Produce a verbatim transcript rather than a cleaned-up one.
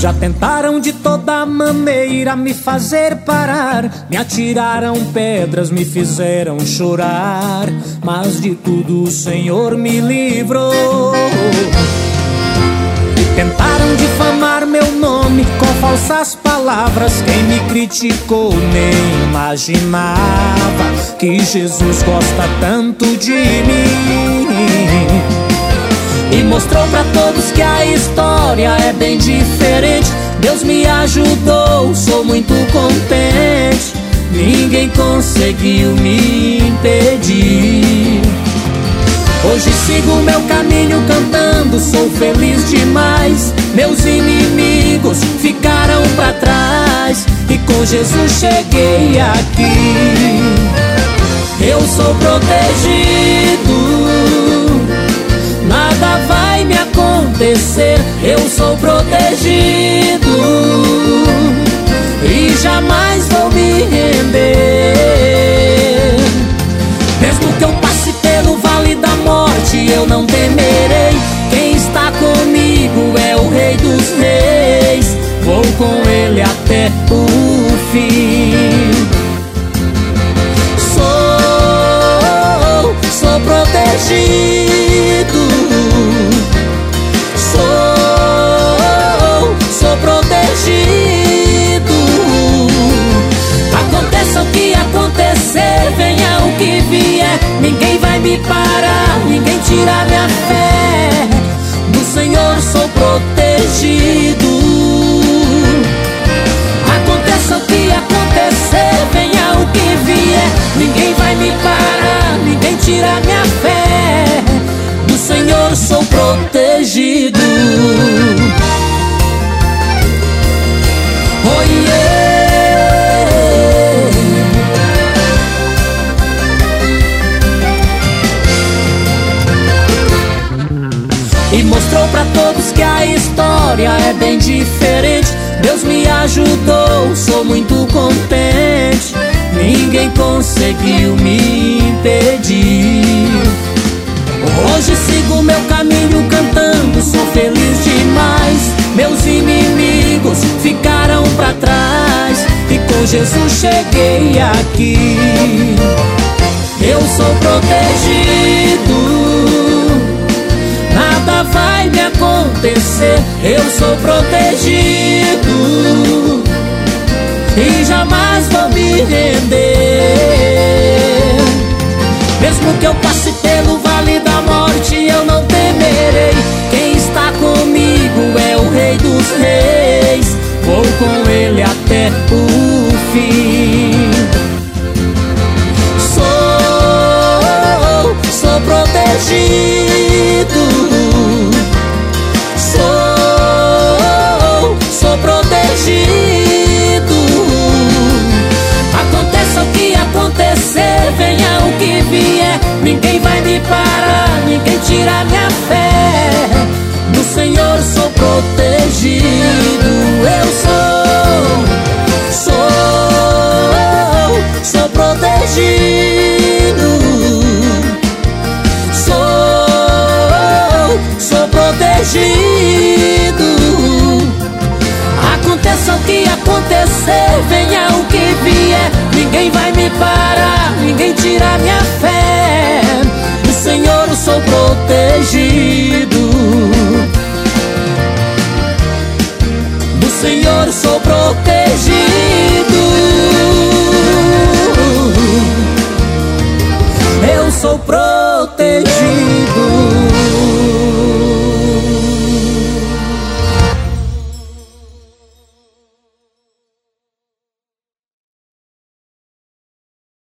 Já tentaram de toda maneira me fazer parar, me atiraram pedras, me fizeram chorar, mas de tudo o Senhor me livrou. Tentaram difamar meu nome com falsas palavras, quem me criticou nem imaginava que Jesus gosta tanto de mim. E mostrou pra todos que a história é bem diferente. Deus me ajudou, sou muito contente. Ninguém conseguiu me impedir. Hoje sigo meu caminho cantando, sou feliz demais. Meus inimigos ficaram pra trás e com Jesus cheguei aqui. Eu sou protegido, nada vai me acontecer. Eu sou protegido e jamais vou me render. Mesmo que eu passe pelo vale da morte, eu não temerei. Quem está comigo é o Rei dos Reis. Vou com Ele até o fim. Sou, sou protegido. Sou, sou protegido. Aconteça o que acontecer, venha o que vier, ninguém vai me parar, ninguém tira minha fé. Do Senhor sou protegido. Aconteça o que acontecer, venha o que vier, ninguém vai me parar, ninguém tira minha fé. Do Senhor sou protegido. Oh yeah. E mostrou pra todos que a história é bem diferente. Deus me ajudou, sou muito contente. Ninguém conseguiu me impedir. Hoje sigo meu caminho cantando, sou feliz demais. Meus inimigos ficaram pra trás e com Jesus cheguei aqui. Eu sou protegido, nada vai me acontecer. Eu sou protegido e jamais vou me render. Mesmo que eu passe pelo vale da morte, eu não temerei. Quem está comigo é o Rei dos Reis. Vou com Ele até o fim. Sou, sou protegido. Sou, sou protegido. Aconteça o que acontecer, venha o que vier, ninguém vai me parar, ninguém tira minha fé. Do Senhor sou protegido. Eu sou, sou, sou protegido. Sou, sou protegido. Aconteça o que acontecer, venha o que vier, ninguém vai me parar, ninguém tira minha fé. Do Senhor eu sou protegido. Do Senhor sou protegido. Eu sou protegido.